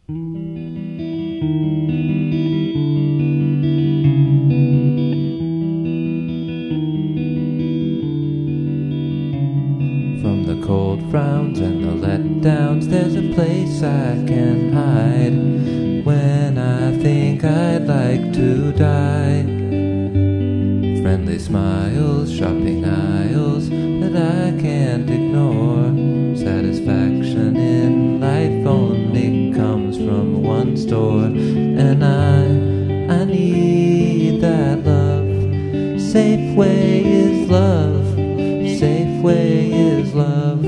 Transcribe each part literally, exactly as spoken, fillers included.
From the cold frowns and the letdowns, there's a place I can hide when I think I'd like to die. Friendly smiles, shopping aisles that I can't ignore. Satisfaction in life only comes from one store, and I, I need that love. Safeway is love. Safeway is love,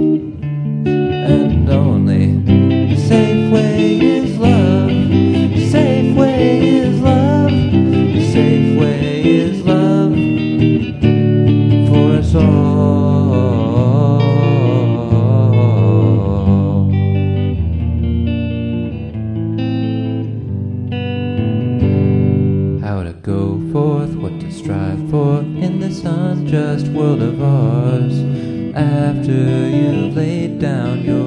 and only Safeway is love. Safeway is love. Safeway is love for us all. How to go forth, what to strive for in this unjust world of ours. After you've laid down your